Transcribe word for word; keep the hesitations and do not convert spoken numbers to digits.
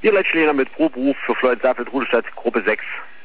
Ihr Leitschläger mit Proberuf für Floyd Saffelt, Rudelstadt, Gruppe sechs.